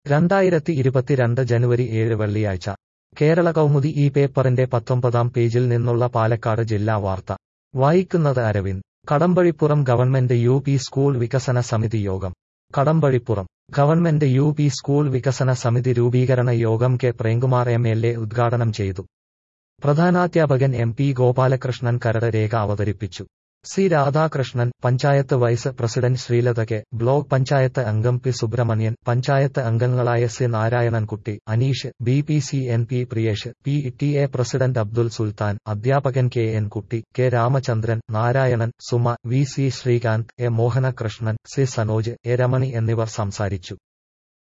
2022 ജനുവരി 7 വെള്ളിയാഴ്ച കേരള കൗമുദി ഈ പേപ്പറിന്റെ 19-ാം പേജിൽ നിന്നുള്ള പാലക്കാട് ജില്ലാ വാർത്ത വായിക്കുന്നത് Aravind. Kadampazhipuram government UP. School വികസന സമിതി യോഗം. Kadampazhipuram government UP. സ്കൂൾ വികസന സമിതി രൂപീകരണ യോഗം കെ. പ്രേംകുമാർ എം.എൽ.എ. ഉദ്ഘാടനം ചെയ്തു. പ്രധാനാധ്യാപകൻ എം.പി. ഗോപാലകൃഷ്ണൻ കരട് രേഖ അവതരിപ്പിച്ചു. C. Radhakrishnan, panchayat vice president Sreelatha K., block panchayat അംഗം പി. സുബ്രഹ്മണ്യൻ, പഞ്ചായത്ത് അംഗങ്ങളായ C. Narayanankutty, Aneesh, BPC. NP. Priyesh, PTA. President Abdul Sultan, അധ്യാപകൻ K. N. Kutty, K. Ramachandran, Narayanan, Suma, V. C. Sreekanth, A. Mohanakrishnan, C. Sanoj, A. Ramani എന്നിവർ സംസാരിച്ചു.